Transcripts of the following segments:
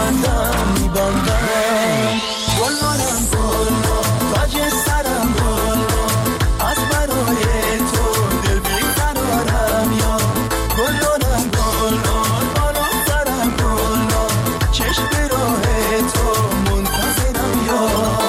میبندم گلبارم گل تاج سرم گل از برای تو دل بیقرارم یا گلبارم گل بالا سرم گل چشم به راه تو منتظرم یا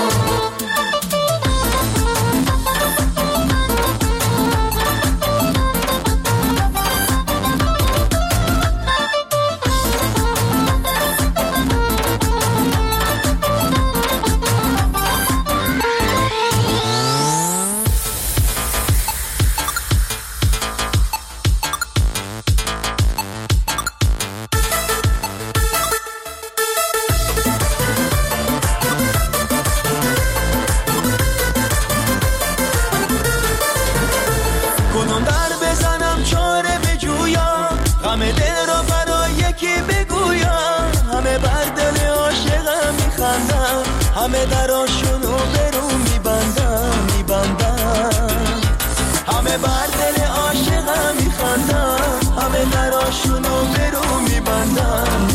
همه دراشونو برو میبندم همه بر دل عاشقم میخندم همه دراشونو برو میبندم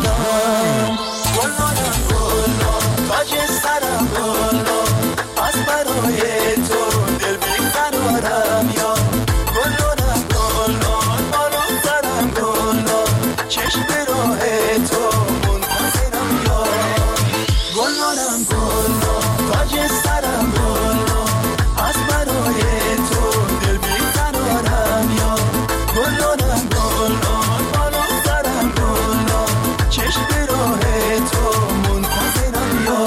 گلبارم گل تاج سرم گل از برای تو دل بیقرارم یا گلبارم گل بالا سرم گل چشم به راه تو منتظرم یا گلبارم گل تاج سرم گل از برای تو دل بیقرارم یا گلبارم گل بالا سرم گل چشم به راه تو منتظرم یا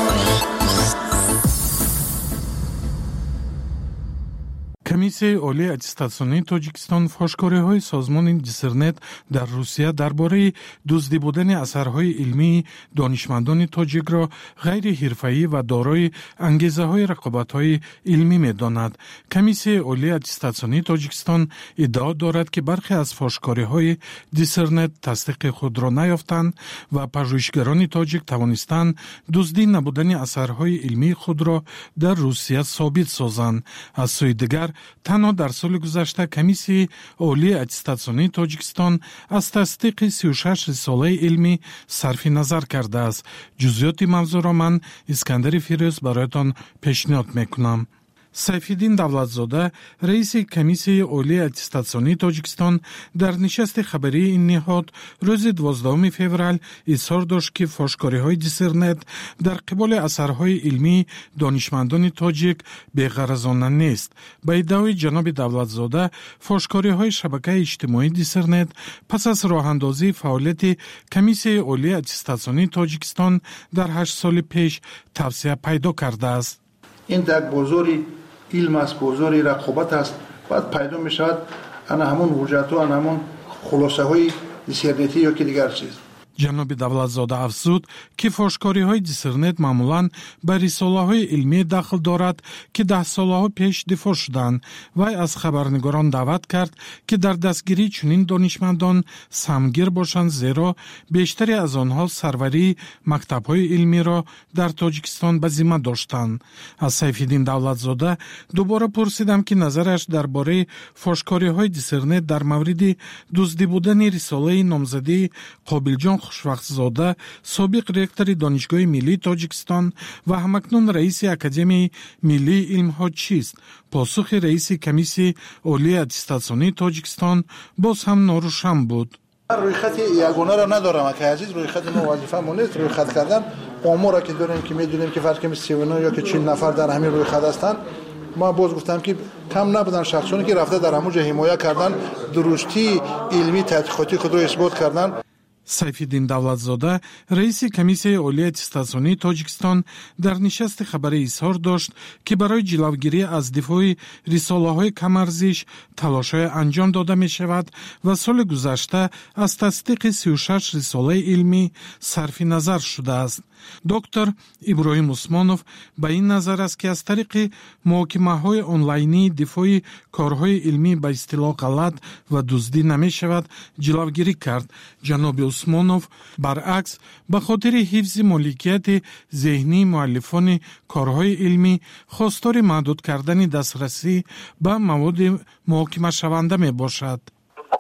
комиссияи олии аттестатсионии тоҷикистон фошкориҳои созмони дисернет дар русия дар бораи дуздӣ будани асарҳои илмии донишмандони тоҷикро ғайриҳирфаӣ ва дорои ангезаҳои рақобатҳои илмӣ медонад. комиссияи олии аттестатсионии тоҷикистон иддао дорад ки бархе аз фошкориҳои дисернет тасдиқи худро наёфтанд ва пажӯҳишгарони тоҷик тавонистанд дуздӣ набудани асарҳои илмии худро дар русия собит созанд. аз сӯи дигар танҳо дар соли гузашта комиссияи олии аттестатсионии тоҷикистон аз тасдиқи 36 рисолаи илмӣ сарфи назар кардааст. ҷузъиёти мавзӯъро ман Искандари Фирӯз бароятон пешниҳод мекунам. сайфиддин давлатзода раиси комиссияи олии аттестатсионии тоҷикистон дар нишасти хабарии ин ниҳод рӯзи 12 феврал изҳор дошт ки фошкориҳои дисернет дар қиболи асарҳои илмии донишмандони тоҷик беғаразона нест. ба иддаои ҷаноби давлатзода фошкориҳои шабакаи иҷтимоии дисернет пас аз роҳандозии фаъолияти комиссияи олии аттестатсионии тоҷикистон дар 8 соли пеш тавсия пайдо кардааст. این در بازاری علم است، بازاری رقابت است. بعد پیدا می شود انا همون حجت و انا همون خلاصه های دیسرنتی یا که دیگر چیز. ҷаноби давлатзода афзуд ки фошкориҳои дисернет маъмулан ба рисолаҳои илмӣ дахл дорад ки 10 солаҳо пеш дифоъ шуданд. вай аз хабарнигорон даъват кард ки дар дастгирии чунин донишмандон самгир бошанд, зеро бештаре аз онҳо сарварии мактабҳои илмиро дар тоҷикистон ба зимма доштанд. аз сайфиддин давлатзода дубора пурсидам ки назараш дар бораи фошкориҳои дисернет дар мавриди дуздӣ будани рисолаи номзадии Қобилҷон хушвақтзода, собиқ ректори Донишгоҳи миллии Тоҷикистон ва ҳамакнун раиси Академияи миллии илмҳо чист? посухи раиси комиссияи олии аттестатсионии Тоҷикистон боз ҳам норӯшан буд. رویخط یگانه را ندارم که عزیز رویخط ما وظیفه ما نیست. رویخط کردن آمار که داریم که میدونیم که فرض کنیم 39 یا که 40 نفر در همین رویخط هستند. ما باز گفتم که کم نبودن شخصانی که رفته در همونجا حمایت کردن، درستی علمی تحقیقاتی خود را اثبات کردن. сайфиддин давлатзода раиси комиссияи олии аттестатсионии тоҷикистон дар нишасти хабарӣ изҳор дошт ки барои ҷилавгирӣ аз дифои рисолаҳои камарзиш талошҳое анҷом дода мешавад ва соли гузашта аз тасдиқи 36 рисолаи илмӣ сарфи назар шудааст. доктор Иброҳим Усмонов ба ин назар аст ки аз тариқи муҳокимаҳои онлайнии дифои корҳои илмӣ ба истилоҳ ғалат ва дуздӣ намешавад ҷилавгирӣ кард. ҷаноби Усмонов баръакс ба хотири ҳифзи моликияти зеҳнии муаллифони корҳои илмӣ хостори маҳдуд кардани дастрасӣ ба маводи муҳокимашаванда мебошад. Озир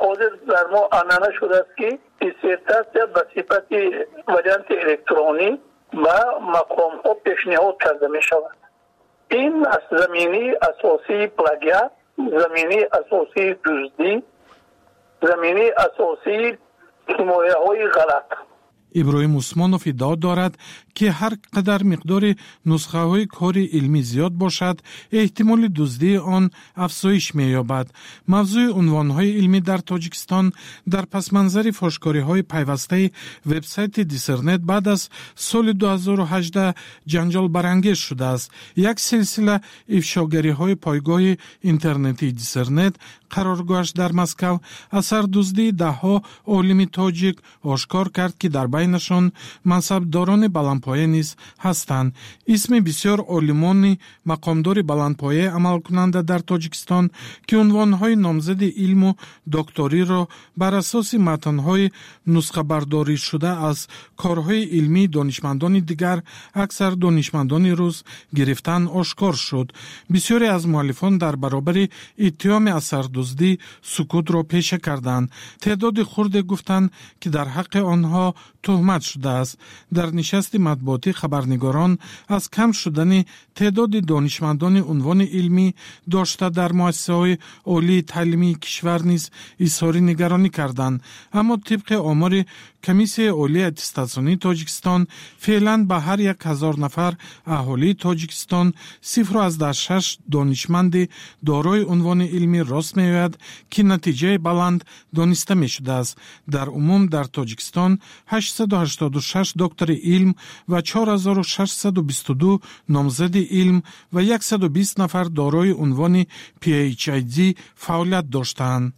در ما آنانه شده است که دیسرتاسیا به صفت وریانت الکترونی و مقام ها پیشنهاد کرده می شود. این از زمینی اساسی پلاگیات، زمینی اساسی دزدی، زمینی اساسی حمایه های غلط. ابراهیم عثمانов ادعا دارد که هر قدر مقدار نسخه های کار علمی زیاد باشد احتمال دزدی آن افزایش می‌یابد. موضوع عنوان های علمی در تاجیکستان در پس منظر فاشکاری های پیوسته وبسایت دیسرنت بعد از سال 2018 جنجال برانگیز شده است. یک سلسله افشاگری های پایگاه اینترنتی دیسرنت قرارگاهش در مسکو اثر دزدی دهها عالم تاجیک آشکار کرد که در بینشان منصبداران بلندپایه نیز هستند. اسم بسیار عالمان مقامدار بلندپایه عمل کننده در تاجیکستان که عنوانهای نامزد علم و دکتری را بر اساس متنهای نسخه برداری شده از کارهای علمی دانشمندان دیگر اکثر دانشمندان روز گرفتن آشکار شد. بسیاری از مؤلفان در برابر اتهام اثر دزدی سکوت را پیشه کردند. تعداد خرد گفتند که در حق آنها تهمت شده است. در نشست مطبوعاتی خبرنگاران از کم شدن تعداد دانشمندان عنوان علمی داشته در مؤسسه‌های عالی تعلیمی کشور نیز اظهار نگرانی کردند. اما طبق آمار کمیسیون عالی اتستاسیونی تاجیکستان فعلا به هر 1000 نفر اهالی تاجیکستان 0.6 دانشمند دارای عنوان علمی راست می‌آید که نتیجه بلند دانسته می‌شده است. در عموم در تاجیکستان 886 دکتر علم و 4622 نامزد علم و 120 نفر دارای عنوان PhD فعالیت داشتند.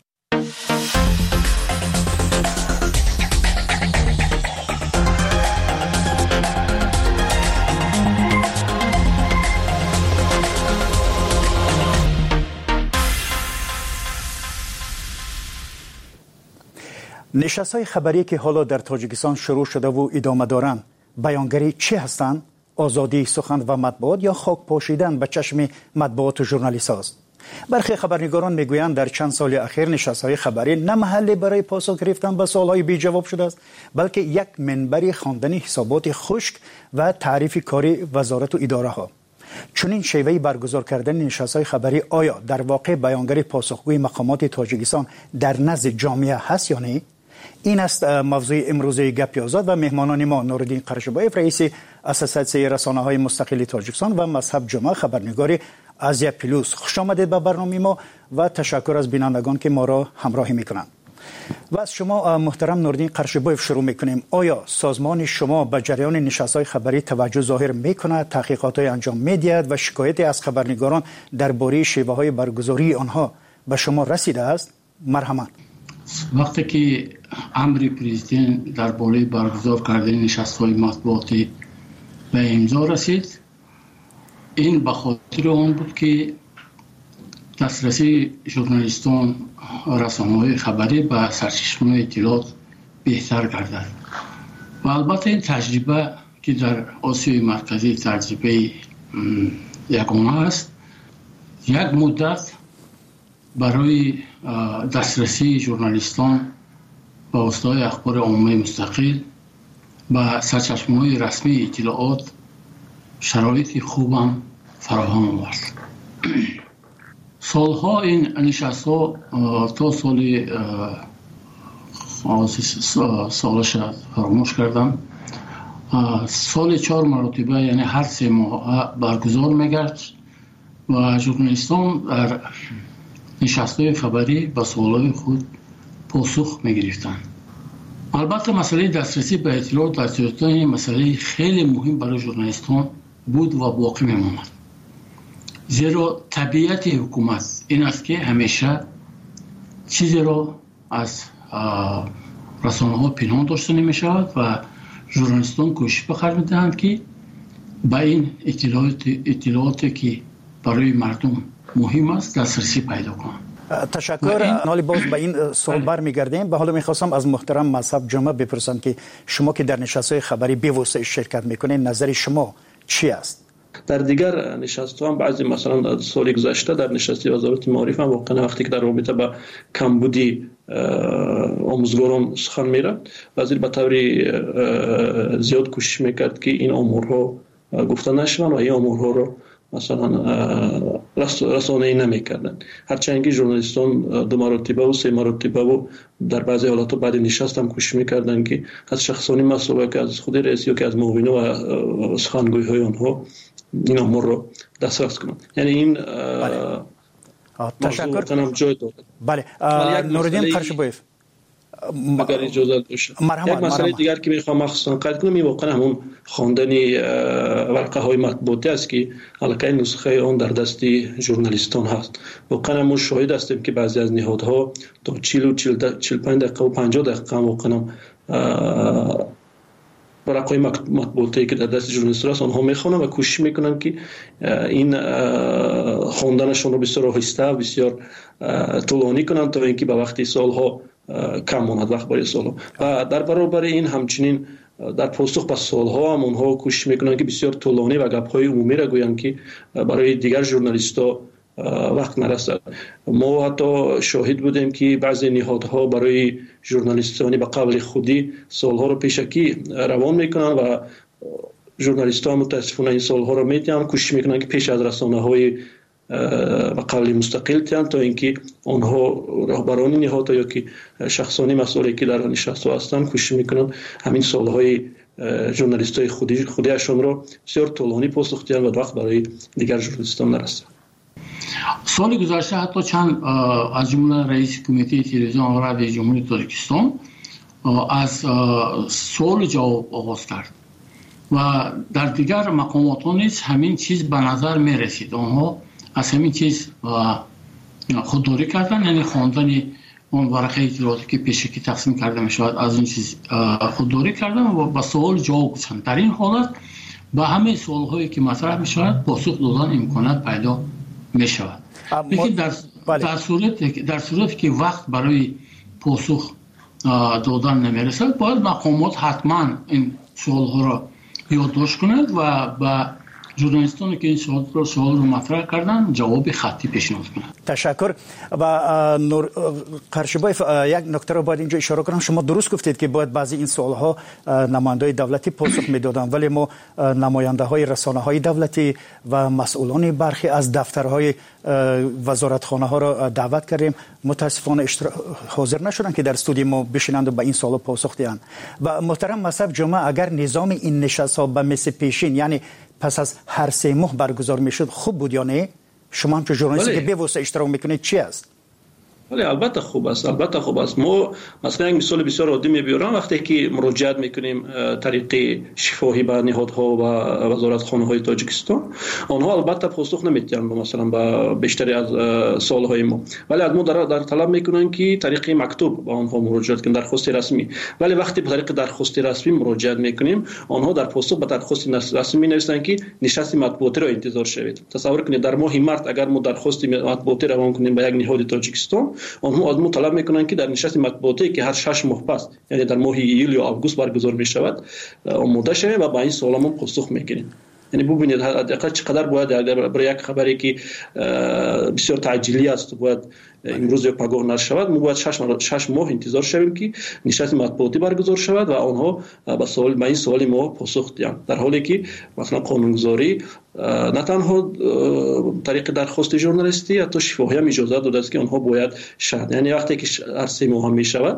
نشست‌های خبری که حالا در تاجیکستان شروع شده و ادامه دارند بیانگری چی هستند؟ آزادی سخن و مطبوعات یا خاک پاشیدن به چشم مطبوعات و ژورنالیست هاست؟ برخی خبرنگاران میگویند در چند سال اخیر نشست‌های خبری نه محلی برای پاسخ گرفتن به سوال‌های بی جواب شده است، بلکه یک منبر خواندن حسابات خشک و تعریف کاری وزارت و اداره ها. چنین شیوهی برگزار کردن نشست‌های خبری آیا در واقع بیانگر پاسخگوی مقامات تاجیکستان در نزد جامعه هست یا نه؟ این است موضوع امروزه گپ آزاد و مهمانان ما نوردین قرشبایف رئیس اساسیاسیون رسانه‌های مستقل تاجیکستان و مذهب جمعه خبرنگار آزیا پلوس. خوش آمدید به برنامه ما و تشکر از بینندگان که ما را همراهی میکنند. و از شما محترم نوردین قرشبایف شروع میکنیم. آیا سازمان شما به جریان نشست‌های خبری توجه ظاهر میکند، تحقیقات‌های انجام میدهد و شکایتی از خبرنگاران درباره شیوه‌های برگزاری آنها به شما رسیده است؟ مرحبا. وقتی که امر پرزیدنت درباره برگزار کردن نشست‌های مطبوعاتی به امضا رسید، این به خاطر آن بود که دسترسی ژورنالیستان رسانه‌های خبری به سرچشمه اطلاعات بهتر گردد و البته این تجربه که در آسیای مرکزی تجربه یگانه است. یک مدت برای دسترسی ژورنالیستان به وسایل اخبار عامه مستقل و سرچشمه‌های رسمی اطلاعات شرایط خوبم فراهم آورد. سالها این نشست‌ها تا سالش فراموش کردم، سال 4 مرتبه یعنی هر 3 ماه برگزار می‌گشت و ژورنالیستان در نشست‌های خبری به سوالات خود پاسخ می‌گرفتند. البته مسئله دسترسی به اطلاعات در تاجیکستان مسئله خیلی مهم برای ژورنالیستان بود و باقی می‌ماند. زیرا طبیعت حکومت این است که همیشه چیزی را از رسانه‌ها پنهان داشته نمی‌شود و ژورنالیستان کوشش به خرج می‌دهند که به این اطلاعاتی که برای مردم مهم است دسترسی پیدا کنند. تشکر. حالی باز به این سوال برمیگردیم. به حالا میخواستم از محترم مذهب جمعه بپرسم که شما که در نشست‌های خبری به واسطه شرکت میکنید نظر شما چی است؟ در دیگر نشست‌ها هم بعضی مثلا سال گذشته در نشست وزارت معارف هم واقعا وقتی که در رابطه با کمبودی آموزگاران سخن می‌رفت، وزیر به طور زیاد کوشش میکرد که این امورها گفته نشوند و این امورها رو مثلا رسانه‌ای نمی‌کردند. هرچند که ژورنالیستان 2 مرتبه و 3 مرتبه و در بعضی حالات بعد نشست هم کوشش می‌کردند که از شخصانی مسئله که از خود رئیس یا که از معاونین و سخنگوی‌های آنها این امور رو دسترس کنند. یعنی این تشکر. بله نوردین قرشبویف، اگر اجازه باشه یک مسئله دیگر که میخوام مخصوصا قید کنم این واقعا همون خواندن ورقه های مطبوعاتی است که الکی نسخه آن در دست ژورنالیستان هست. واقعا ما شاهد هستیم که بعضی از نهادها تا 40 و 45 دقیقه و 50 دقیقه واقعا ورقه مطبوعاتی که در دست ژورنالیستان هست آنها میخوانند و کوشش میکنند که این خواندنشون رو بسیار آهسته و بسیار طولانی کنند تا اینکه به وقتی سالها کم ماند وقت برای سالها. و در برابر این همچنین در پاسخ به سالها هم اونها کوشش میکنند که بسیار طولانی و گپ‌های عمومی را گویند که برای دیگر ژورنالیست‌ها وقت نرسد. ما حتی شاهد بودیم که بعضی نهادها برای ژورنالیستانی به قبل خودی سالها رو پیشکی روان میکنند و ژورنالیست‌ها متاسفانه این سالها رو میتونن کوشش میکنند که پیش از رسانه‌های و قبل مستقل تیان تا اینکه آنها رهبران نهاد یا که شخصانی مسئولی که در نشست هستند کوشش میکنند همین سالهای ژورنالیستای خودیشون رو بسیار طولانی پاسخ دهند و وقت برای دیگر ژورنالیستان نرسد. سال گذشته حتی چند از جمله رئیس کمیته تلویزیون و رادیو جمهوری تاجیکستان از سوال جواب آغاز کرد و در دیگر مقامات نیز همین چیز به نظر می رسید. آنها از همین چیز خودداری کردن، یعنی خواندن اون ورقه اطلاعاتی که پیشکی تقسیم کرده می شود از این چیز خودداری کردن و با سوال جواب گفتن. در این حالت به همه سوال هایی که مطرح می شود پاسخ دادن امکانات پیدا می شود. لیکن در صورتی که وقت برای پاسخ دادن نمی رسد باید مقامات حتما این سوال ها را یادداشت کنند و با ژورنالیستانی که این سوال رو مطرح کردن جواب خطی پیشنهاد کنند. تشکر. و نور قرشبویف یک نکته رو باید اینجا اشاره کنم. شما درست گفتید که باید بعضی این سوال ها نماینده‌های دولتی پاسخ میدادن، ولی ما نماینده های رسانه های دولتی و مسئولان برخی از دفترهای وزارتخانه ها را دعوت کردیم، متاسفانه حاضر نشدن که در استودیو ما بشینند و به این سوال پاسخ دهند. و محترم مصعب جمعه، اگر نظام این نشست ها به مثل پیشین یعنی پس از هر 3 ماه برگزار میشد خوب بود یا نه؟ شما هم که ژورنالیستی که به واسطه اشتراک میکنید چی است؟ ولی البته خوب است، البته خوب است. ما مثلا یک مثال بسیار عادی میبرم، وقتی که مراجعت میکنیم طریق شفاهی به نهادها و وزارتخانه های تاجیکستان، آنها البته پاسخ نمیدن مثلا به بیشتری از سوالهای ما، ولی از ما در طلب میکنن که طریق مکتوب با آنها مراجعت کنیم، درخواست رسمی. ولی وقتی به طریق درخواست رسمی مراجعت میکنیم، آنها در پاسخ به درخواست رسمی مینویسن که نشست مطبوعاتی را انتظار شوید. تصور کنید در ماه مارس اگر ما درخواست مطبوعاتی روان کنیم به یک نهاد تاجیکستان، آنها از ما طلب میکنن که در نشست مطبوعاتی که هر 6 ماه پس یعنی در ماه ایول یا آگوست برگزار می شود آماده شویم و با این سوالمون پاسخ میکنیم. یعنی ببینید حداقل چقدر باید برای یک خبری که بسیار تعجیلی است باید امروز یا پگاه نشر شود، ما باید 6 ماه انتظار شویم که نشست مطبوعاتی برگزار شود و آنها به این سوال ما پاسخ دهند، در حالی که مثلا قانونگذاری نه تنها طریق درخواست ژورنالیستی حتی شفاهی هم اجازه داده است که آنها باید شهر، یعنی وقتی که هر 3 ماه می شود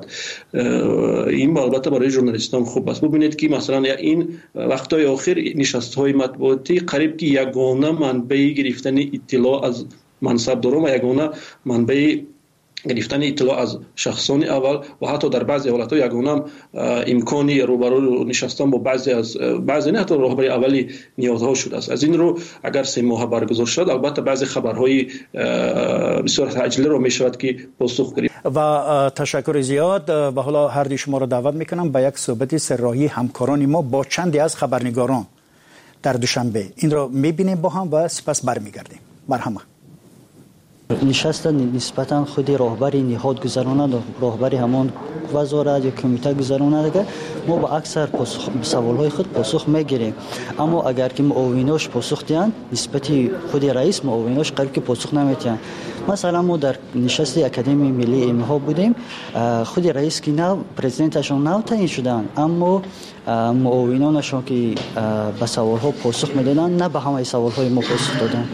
این البته برای ژورنالیستان خوب است. ببینید که مثلا این وقت‌های آخر نشست‌های مطبوعاتی قریب که یگانه منبع گرفتن اطلاع از منصبداران و یگانه منبع گرفتن اطلاع از شخصان اول و حتی در بعضی حالت‌ها یگانه امکانی روبرو نشستن با بعضی نه حتی رهبری اولی نیازها شده است. از این رو اگر 3 ماه برگزار شد البته بعضی خبرهای بسیار تعجیلی رو میشود که پاسخ دهیم. و تشکر زیاد. و حالا هر دوی شما رو دعوت میکنم به یک صحبت سرراهی همکاران ما با چندی از خبرنگاران در دوشنبه. این رو میبینیم با هم و سپس برمیگردیم. مرحبا. نشست نسبتا خود راهبری نهاد گذراند، راهبری همان وزارت یا کمیته گذراند، اگر ما با اکثر سوالهای خود پاسخ میگیریم، اما اگر که معاوناش پاسخ دهند نسبتی خود رئیس معاوناش قرار که پاسخ نمیتین. مثلا ما در نشست اکادمی ملی علم ها بودیم، خود رئیس که نو پرزیدنتشون نو تعیین شدن، اما معاونانشون که به سوال ها پاسخ میدادن نه به همه سوال های ما پاسخ دادن.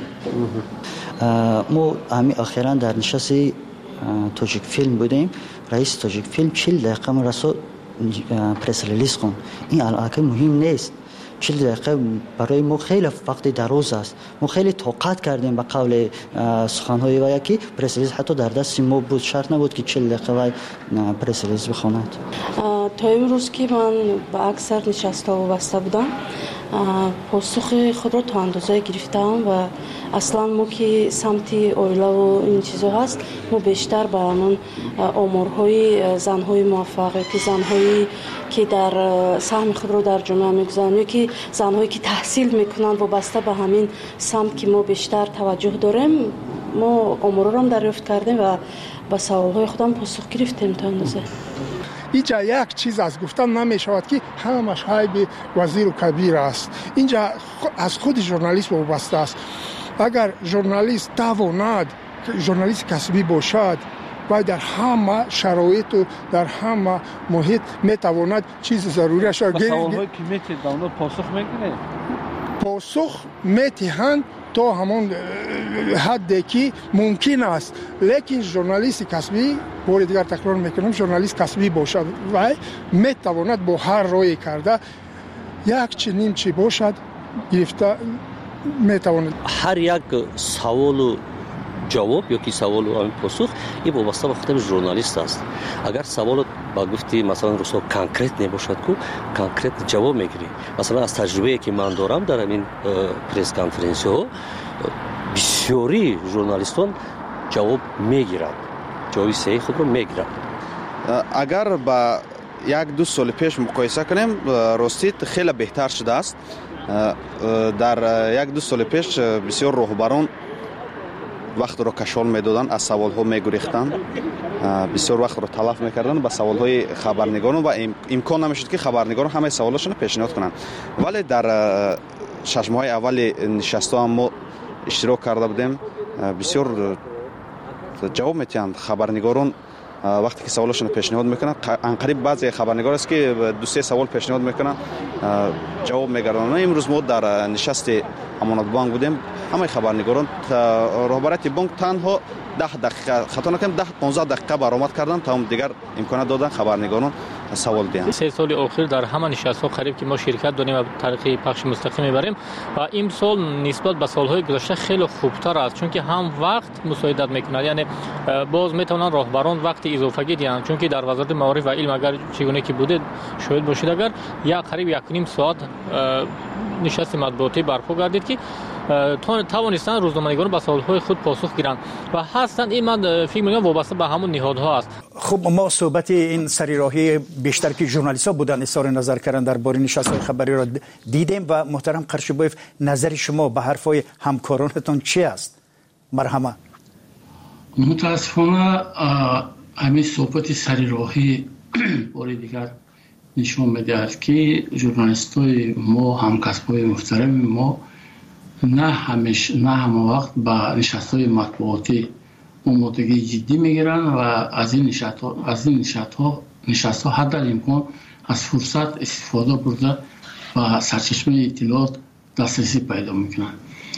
ما همین اخیراً در نشست تاجیک فیلم بودیم، رئیس تاجیک فیلم 40 دقیقه من رسول پرس ریلیز کن. این علاقه مهم نیست. 40 دقیقه برای ما خیلی وقت دراز است. ما خیلی طاقت کردیم به قول سخنهای و یکی پرس ریلیز حتی در دست ما بود، شرط نبود که 40 دقیقه و پرس ریلیز بخواند. تا امروز که من به اکثر نشست‌ها وابسته بودم، پاسخ خود را تا اندازه گرفتم و اصلا ما که سمت اویلا و این چیزا هست، ما بیشتر به همون آمارهای زنهای موفقیتی، زنهایی که در سهم خود را در جامعه میگذارن یا که زنهایی که تحصیل میکنن وابسته به همین سمت که ما بیشتر توجه داریم، ما آمارها را هم دریافت کردیم و به سوالهای خودم پاسخ گرفتیم تا اندازه. اینجا یک چیز از گفتن نمی شود که همش حیب وزیر و کبیر است. اینجا از خود ژورنالیست وابسته است. اگر ژورنالیست تواند، ژورنالیست کسبی باشد و در همه شرایط و در همه محیط میتواند چیز ضروری است. سوال‌های که میتید اونا پاسخ میگیره؟ پاسخ میتهند تا همون حدی که ممکن است، لیکن ژورنالیست کسبی، بار دیگر تکرار میکنم، ژورنالیست کسبی باشد و میتواند با هر رای کرده یک چنین چی باشد گرفته میتواند. هر یک سوال و جواب یا که سوال و پاسخ این وابسته به خود ژورنالیست است. اگر سوال با گفتی مثلا رسو کانکریت نباشد کو کانکریت جواب میگیری. مثلا از تجربه‌ای که من دارم در این پرس کانفرانس ها بسیاری ژورنالیستان جواب میگیرند، جواب صحیح خود رو میگیرند. اگر با یک دو سال پیش مقایسه کنیم راستی خیلی بهتر شده است. در یک دو سال پیش بسیار راهبران وقت رو کشال میدادن، از سوال ها میگریختن، بسیار وقت رو تلف میکردن با سوال های خبرنگاران و امکان نمیشد که خبرنگاران همه سوالاشون پیشنهاد کنن. ولی در 6 ماه اول نشست‌ها ما اشتراک کرده بودیم، بسیار جواب میتیند خبرنگاران وقتی که سوالاشون پیشنهاد میکنن. انقریب بعضی خبرنگار است که 2-3 سوال پیشنهاد میکنن جواب میگردن. امروز ما در نشست امانت بانک بودیم، همه خبرنگاران راهبریت بانک تنها 10 دقیقه خطا نکنم 10-15 دقیقه برآمد کردن تا دیگر امکانات دادن خبرنگاران سوال دهند. 3 سال اخیر در همه نشست‌ها قریب که ما شرکت داریم و طریق پخش مستقیم میبریم و این سال نسبت به سال‌های گذشته خیلی خوبتر است، چون که هم وقت مساعدت میکنه، یعنی باز میتونن راهبران وقت اضافه دهند، چون که در وزارت معارف و علم اگر چگونه که بوده شاید باشید اگر قریب 1.5 ساعت نشست مطبوعاتی برپا گردید که توانستن روزنامه‌نگاران به سوال‌های خود پاسخ گیرند و هستند. این من فکر می‌کنم وابسته به همون نهادها است. خب ما صحبت این سریراهی بیشتر که ژورنالیست‌ها بودن اظهار نظر کردن درباره نشست‌های خبری را دیدیم و محترم قرشبایف نظر شما به حرفای همکارانتون چی است؟ مرحمت. متاسفانه همین صحبت سریراهی بار دیگر نشون می‌دهد که ژورنالیست‌های ما، همکسب‌های محترم ما نه همه وقت با نشست‌های مطبوعاتی آمادگی جدی میگیرن و از این نشست‌ها حد الامکان از فرصت استفاده برده و سرچشمه اطلاعات دسترسی پیدا میکنن.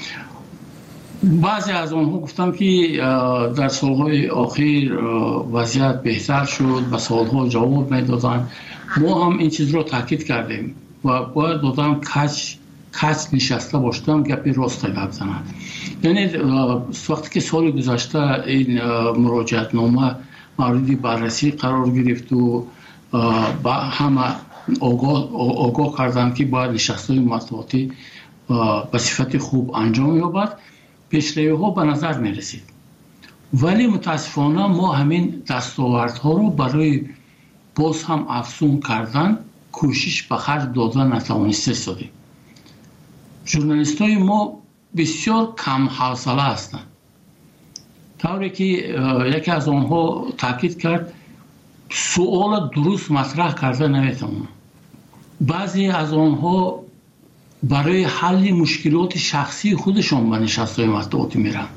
بعضی از آنها گفتم که در سالهای اخیر وضعیت بهتر شد، به سوالها جواب میدادن. ما هم این چیز رو تاکید کردیم و باید دادم کچ نشسته باشدم گپی راست گپ زنم. یعنی وقتی که سال گذشته این مراجعت نامه مورد بررسی قرار گرفت و با همه آگاه کردن که باید نشست‌های مطبوعاتی به صفت خوب انجام یابد، پیشروی‌ها به نظر می رسید. ولی متاسفانه ما همین دستاوردها رو برای باز هم افزون کردن کوشش به خرج دادن نتوانسته شدیم. ژورنالیست‌های ما بسیار کم حوصله هستند. طوری که یکی از آنها تاکید کرد سوال درست مطرح کرده نمیتونن. بعضی از آنها برای حل مشکلات شخصی خودشون به نشست‌های مطبوعاتی میرن.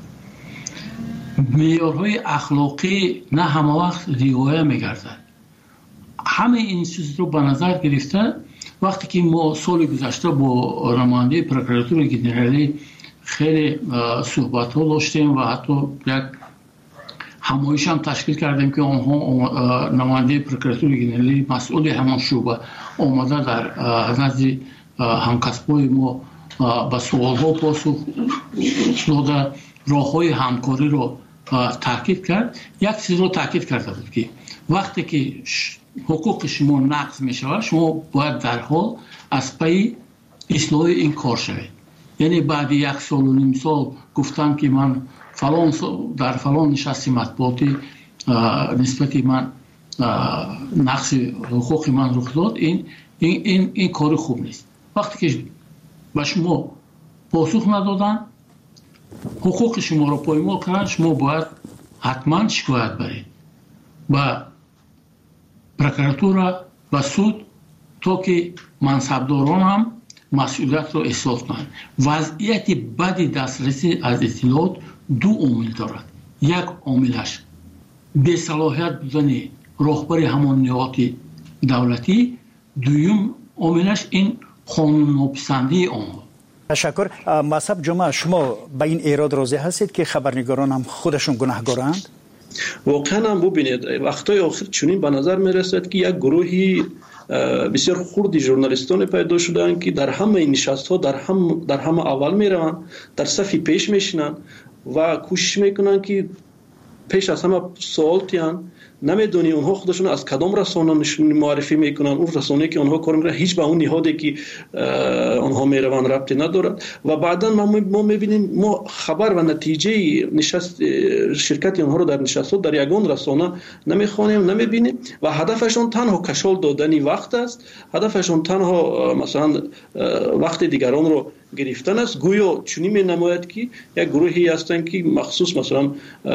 معیارهای اخلاقی نه همه وقت رعایت میگردد. همه این چیز رو به نظر گرفته وقتی که ما سال گذشته با نماینده پروکراتور ژنرالی خیلی صحبت ها داشتیم و حتی یک همایش هم تشکیل کردیم که آنها نماینده پروکراتور ژنرالی مسئول همان شعبه آمده در نزد همکسبای ما به سوال ها پاسخ داده راه های همکاری رو تاکید کرد. یک چیز رو تاکید کرده بود که وقتی که حقوق شما نقض می شود شما باید در حال از پی اصلاح این کار شوید. یعنی بعد 1 سال و نیم سال گفتم که من در فلان نشست مطبوعاتی نسبت من نقص حقوق من رخ داد، این کار خوب نیست. وقتی که به شما پاسخ ندادن حقوق شما رو پایمال کردن شما باید حتما شکایت برید و پروکراتور و سود تا که منصبداران هم مسئولیت رو احساس کنند. وضعیت بد دسترسی از اطلاعات 2 عامل دارد. یک عاملش بی‌صلاحیت بودن راهبر همان نهاد دولتی، دوم عاملش این قانون ناپسندی آنها. تشکر. مصعب جمعه شما به این ایراد راضی هستید که خبرنگاران هم خودشون گناهکارند؟ واقعا هم ببینید وقتای آخر چنین به نظر میرسد که یک گروهی بسیار خردی ژورنالیستان پیدا شدن که در همه این نشست‌ها در همه اول میروند، در صف پیش میشینن و کوشش میکنن که پیش از همه سوال تیان نمیدونی اونها خودشون از کدام رسانه معرفی میکنن، اون رسانه‌ای که اونها کار میکنن هیچ به اون نهادی که اونها میروند ربطی ندارد و بعدا ما میبینیم ما خبر و نتیجه نشست شرکت اونها رو در نشست در یگان رسانه نمیخوانیم نمیبینیم و هدفشون تنها کشال دادن وقت است، هدفشون تنها مثلا وقت دیگران رو گرفتن است. گویا چنین می‌نماید که یک گروهی هستند که مخصوص مثلا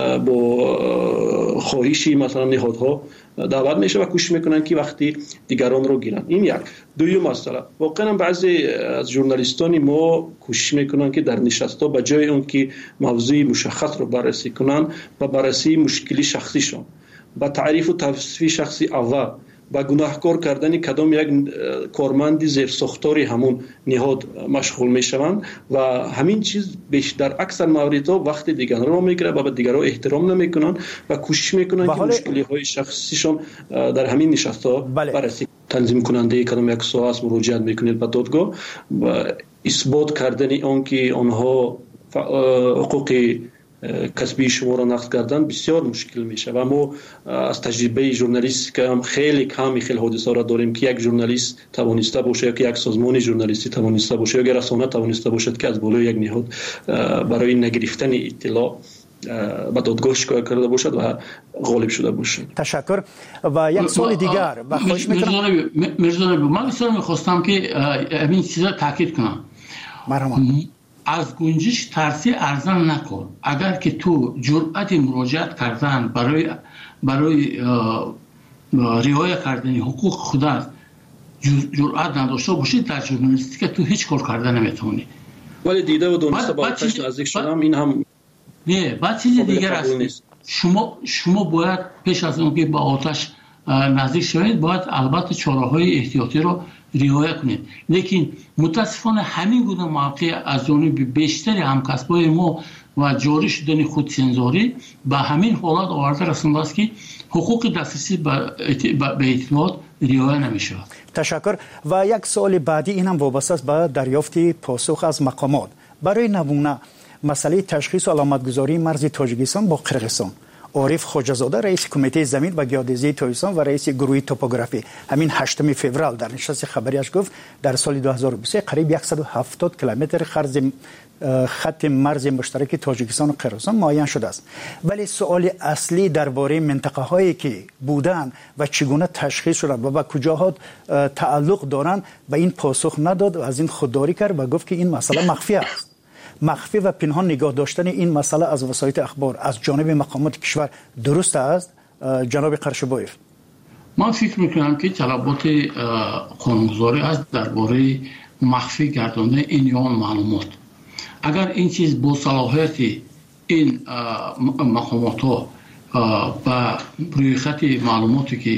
با خواهشی مثلا نهادها دعوت میشه و کوشش میکنن که وقتی دیگران رو گیرن. این یک. دوم مسئله واقعا بعضی از ژورنالیستان ما کوشش میکنن که در نشست‌ها به جای اون که موضوع مشخص رو بررسی کنن و بررسی مشکلی شخصیشون با تعریف و توصیف شخصی اول با گناهکار کردن کدام یک کارمند زیر ساختاری همون نهاد مشغول میشوند و همین چیز در اکثر موردها وقت دیگران رو میگیره و به دیگران احترام نمیکنن و کوشش میکنن که مشکلی های شخصیشون در همین نشست‌ها بررسی. تنظیم کننده کدام یک سوال مراجعه میکنید به دادگاه و اثبات کردن اون که آنها حقوق کسبی شما را نقض کردن بسیار مشکل میشه و ما از تجربه ژورنالیست که هم خیلی حادثه را داریم که یک ژورنالیست توانسته باشه یا که یک سازمان ژورنالیستی توانسته باشه یا رسانه توانسته باشد که از بالای یک نهاد برای نگرفتن اطلاع به دادگاه شکایت کرده باشد و غالب شده باشد. تشکر. و یک سوال دیگر خواهش میکنم مرزا من بسیار میخواستم که همین چیزا تاکید کنم. از گنجش ترسی ارزان نکن. اگر که تو جرأت مراجعت کردن برای رعایت کردن حقوق خودت جرأت نداشته باشی در ژورنالیستیک تو هیچ کار کردن نمیتونی. ولی دیده و دانسته با آتش نزدیک شدم این هم نه. بعد چیز دیگر است. شما باید پیش از اون که با آتش نزدیک شوید باید البته چاره‌های احتیاطی رو رعایت کنید. لیکن متاسفانه همین گونه موقع از جانب بیشتر همکسبای ما و جاری شدن خودسنجاری به همین حالت آورده رسانده است که حقوق دسترسی به اطلاعات رعایت نمیشه. تشکر. و یک سوال بعدی این هم وابسته است به دریافت پاسخ از مقامات. برای نمونه مسئله تشخیص و علامتگذاری مرز تاجیکستان با قرقیزستان، عارف خواجه‌زاده رئیس کمیته زمین و گیاه‌دزدی تاجیکستان و رئیس گروه توپوگرافی همین 8 فوریه در نشست خبریش گفت در سال 2023 قریب 170 کیلومتر خط مرز مشترک تاجیکستان و قرقیزستان معین شده است. ولی سوال اصلی درباره منطقه هایی که بودن و چگونه تشخیص شده و به کجاها تعلق دارند به این پاسخ نداد و از این خودداری کرد و گفت که این مسئله مخفی است. مخفی و پنهان نگاه داشتن این مسئله از وسایل اخبار از جانب مقامات کشور درست است جناب قرشبایف؟ من فکر میکنم که طلبات قانونگذاری است درباره مخفی گرداندن این معلومات. اگر این چیز با صلاحیت این مقامات ها با روی خط معلوماتی که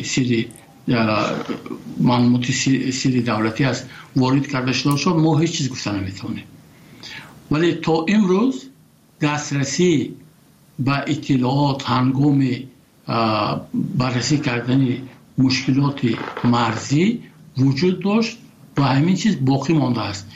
معلومات سری دولتی است وارد کرده شد ما هیچ چیز گفته نمیتونیم. ولی تا امروز دسترسی به اطلاعات هنگام بررسی کردن مشکلات مرزی وجود داشت و همین چیز باقی مانده است.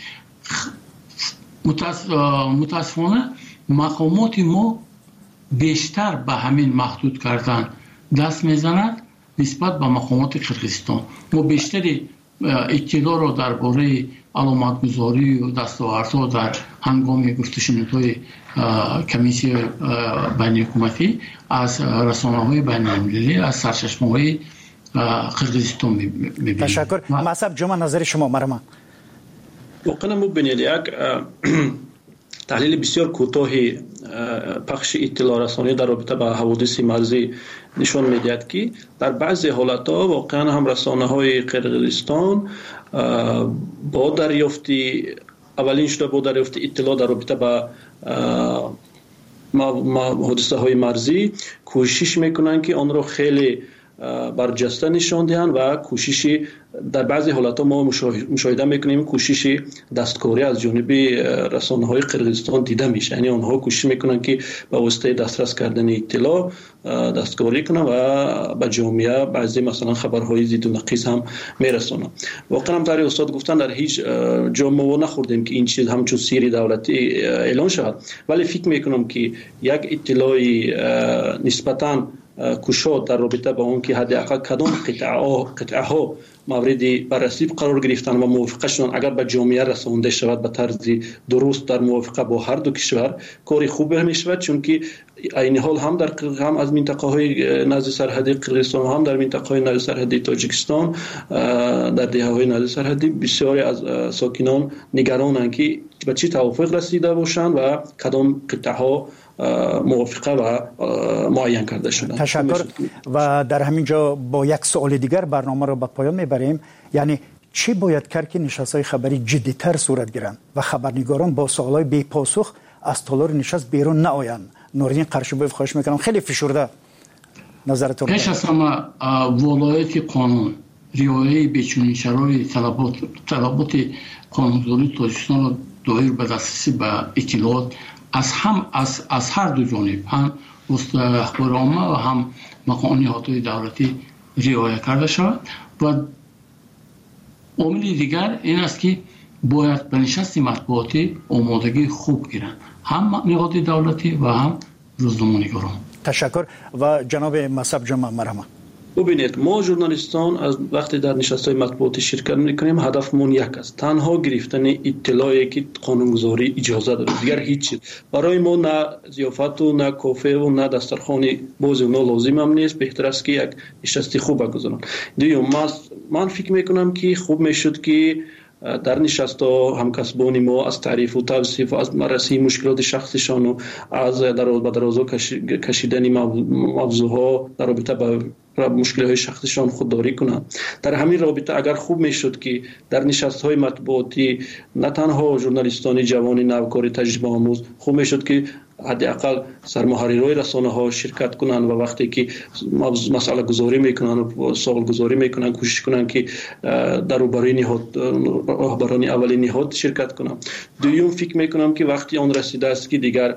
متاسفانه مقامات ما بیشتر به همین محدود کردن دست میزند نسبت به مقامات قرقیزستان. ما بیشتری اطلاع را درباره علامتگذاری و دستاوردها در هنگام گفتشنودهای کمیسیون بین حکومتی از رسانه‌های بین‌المللی از سرچشمه‌های قرقیزستان می‌بینیم. تشکر. مصعب جمعه نظر شما مرحبا. واقعا مبینید یک تحلیل بسیار کوتاهی پخش اطلاع رسانی در رابطه با حوادث مرزی نشان میدهد که در بعضی حالت‌ها واقعا هم رسانه‌های قرقیزستان با دریافت اطلاع در رابطه با حادثه‌های مرزی کوشش میکنند که آن را خیلی برجسته نشان دهند و کوششی در بعضی حالت‌ها ما مشاهده میکنیم کوشش دستکاری از جانب رسانه‌های قرقیزستان دیده میشه. یعنی آنها کوشش میکنن که با واسطه دسترس کردن اطلاع دستکاری کنن و به جامعه بعضی مثلا خبرهای ضد و نقیض هم میرسونن. واقعا هم طوری استاد گفتن در هیچ جا ما نخوردیم که این چیز همچون سری دولتی اعلان شود، ولی فکر میکنم که یک اطلاعی نسبتاً کشاد در رابطه با اون که حداقل کدام قطعه ها مورد بررسی قرار گرفتن و موافقه شدن اگر به جامعه رسانده شود به طرز درست در موافقه با هر دو کشور کاری خوب می شود، چون که این حال هم از منطقه های نزد سرحدی قرقیزستان هم در منطقه های نزد سرحدی تاجیکستان در دهه های نزد سرحدی بسیاری از ساکنان نگرانند که به چه توافق رسیده باشند و کدام قطعه ها موافقه و معین کرده شدن. تشکر. و در همین جا با یک سوال دیگر برنامه را به پایان میبریم. یعنی چی باید کرد که نشست‌های خبری جدی‌تر صورت گیرند و خبرنگاران با سوالای بی پاسخ از تالار نشست بیرون نآیند؟ نوردین قرشبایف خواهش میکنم خیلی فشرده نظرتون. پیش از همه ولایت قانون، رعایت بیچنین شرایط طلبات قانونگذاری تاجیکستان را دایر به دسترسی به اطلاعات از هر دو جانب، هم وسط اخبار عامه و هم مقام نهادهای دولتی رعایت کرده شود. و عامل دیگر این است که باید به نشست مطبوعاتی آمادگی خوب گیرند، هم نهاد دولتی و هم روزنامه‌نگاران. تشکر. و جناب مصعب جمعه مرحبا. ببینید ما ژورنالیستان از وقتی در نشست‌های مطبوعاتی شرکت می‌کنیم هدفمون یک است، تنها گرفتن اطلاعی که قانونگذاری اجازه داره، دیگر هیچ چیز برای ما نه ضیافت و نه کافه و نه دسترخوان باز و نه لازم هم نیست. بهتر است که یک نشست خوب بگذارن. من فکر می‌کنم که خوب میشد که در نشست‌ها همکسبان ما از تعریف و توصیف و از بررسی مشکلات شخصیشان و از درازا کشیدن موضوعها در رابطه با مشکلات شخصیشان خودداری کنند. در همین رابطه اگر خوب میشد که در نشست‌های مطبوعاتی نه تنها ژورنالیستان جوان نوکار تجربه آموز، خوب میشد که حداقل سرمحررای رسانه‌ها شرکت کنند و وقتی که مسئله گذاری میکنن و سوال گذاری میکنن کوشش کنن که در روبروی نهاد رهبران اولی نهاد شرکت کنن. دوم فکر میکنم که وقتی آن رسیده است که دیگر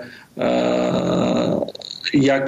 یک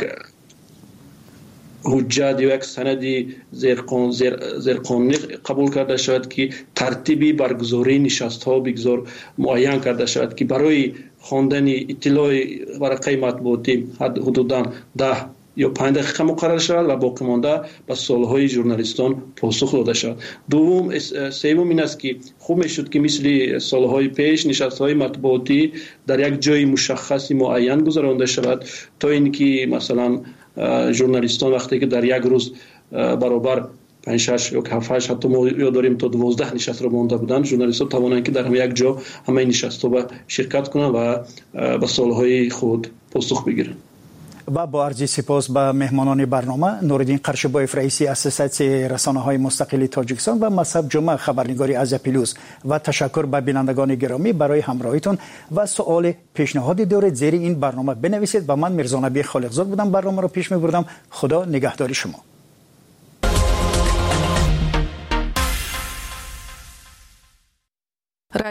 حجت یا یک سندی زیرقانونی قبول کرده شود که ترتیبی برگزاری نشست‌ها بگذار معین کرده شود که برای خواندن اطلاع ورقه مطبوعاتی حدوداً 10 یا 5 دقیقه مقرر شود و باقی مانده به سوال‌های ژورنالیستان پاسخ داده شود. سوم این است که خوب میشد که مثل سال‌های پیش نشست‌های مطبوعاتی در یک جای مشخص معین گذرانده شود تا اینکه مثلا ژورنالیستان وقتی که در یک روز برابر 5 6 یا 7 8 حتی ما یاد داریم تا 12 نشست رو مونده بودن. ژورنالیست‌ها توانند که در یک جا همه نشست‌ها شرکت کنند و به سوال‌های خود پاسخ بگیرند. و با عرض سپاس به مهمانان برنامه نوردین قرشبایف رئیس اساسیاسیون رسانه‌های مستقل تاجیکستان و مصعب جمعه خبرنگاری از پیلوز و تشکر به بینندگان گرامی برای همراهیتون و سوال پیشنهادی دارید زیر این برنامه بنویسید و من میرزا نبی خالقزاد بودم برنامه رو پیش می‌بردم. خدا نگهداری شما.